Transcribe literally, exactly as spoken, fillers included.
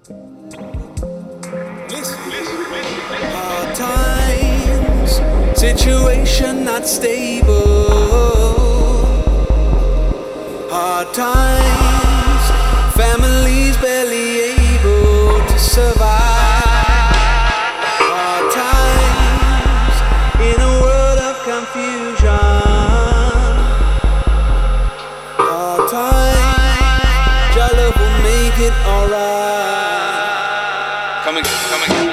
Hard times, situation not stable. Hard times, families barely able to survive. Hard times, in a world of confusion. Hard times, your love will make it alright. Coming, coming.